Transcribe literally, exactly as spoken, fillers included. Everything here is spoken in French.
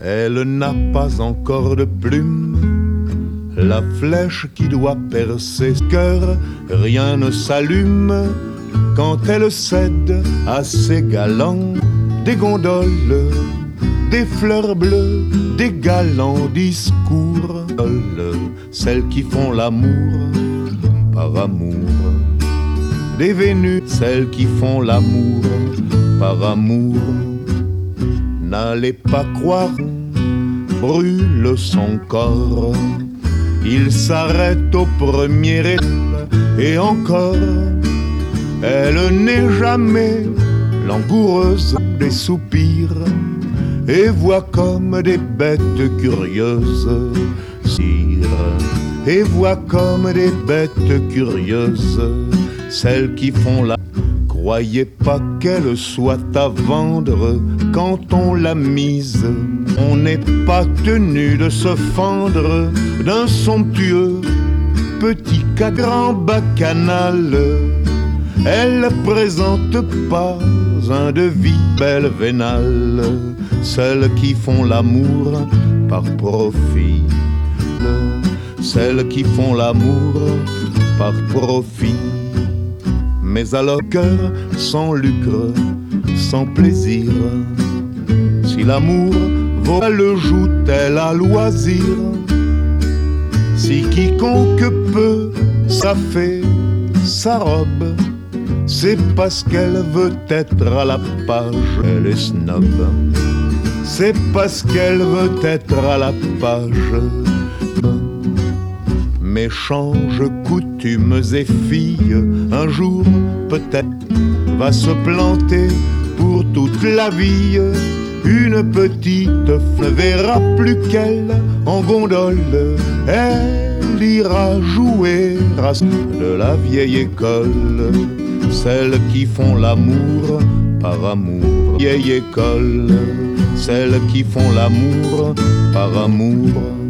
Elle n'a pas encore de plume, la flèche qui doit percer ce cœur, rien ne s'allume quand elle cède à ses galants. Des gondoles, des fleurs bleues, des galants discours, celles qui font l'amour par amour. Des Vénus, celles qui font l'amour par amour. N'allez pas croire, brûle son corps, il s'arrête au premier étal, et encore, elle n'est jamais langoureuse des soupirs, et voit comme des bêtes curieuses, sire, et voit comme des bêtes curieuses, celles qui font la... Croyez pas qu'elle soit à vendre quand on l'a mise. On n'est pas tenu de se fendre d'un somptueux petit cadran bacchanal. Elle présente pas un devis belle vénale, celles qui font l'amour par profit, celles qui font l'amour par profit. Mais alors cœur sans lucre, sans plaisir, si l'amour vaut, le joue-t-elle à loisir? Si quiconque peut, ça fait sa robe, c'est parce qu'elle veut être à la page. Elle est snob, c'est parce qu'elle veut être à la page. Méchanges coutumes et filles, un jour peut-être va se planter pour toute la vie. Une petite ne verra plus qu'elle en gondole, elle ira jouer à de la vieille école, celles qui font l'amour par amour. Vieille école, celles qui font l'amour par amour.